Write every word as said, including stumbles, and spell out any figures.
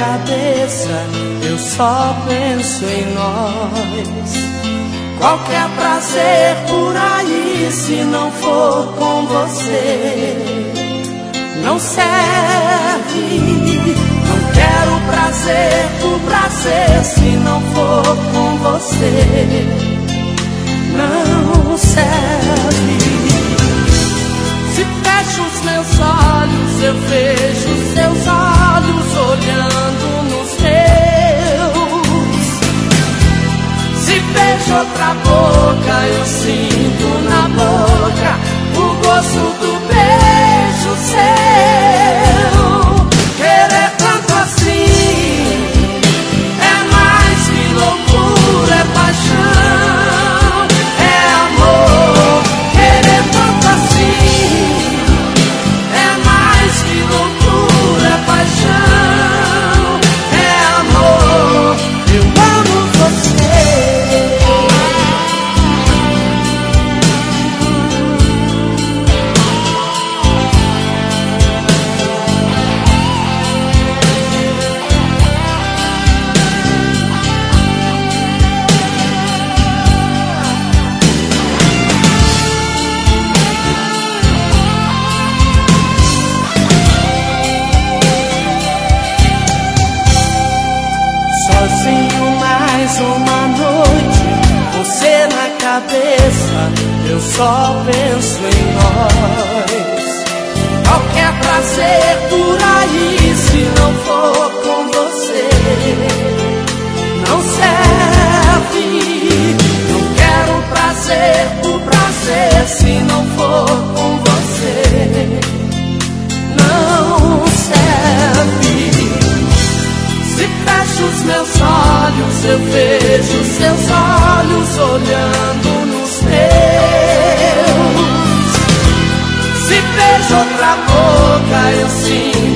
cabeça eu só penso em nós. Qualquer prazer por aí, se não for com você, não serve. Não quero prazer por prazer, se não for com você, não serve. Se fecho os meus olhos, eu vejo seus olhos olhando nos meus. Se beijo outra boca, eu sinto na boca o gosto do beijo seu. Querer tanto assim é mais que loucura, é paixão, é amor. Querer tanto assim é mais que loucura, é paixão, é amor. Eu amo você. Sozinho mais uma noite, você na cabeça, eu só penso em nós. Qualquer prazer por aí, se não for com você, não serve. Não quero prazer por prazer, se não for com você, não serve. Se fecho os meus olhos, eu vejo seus olhos olhando nos meus. Se beijo outra boca, eu sinto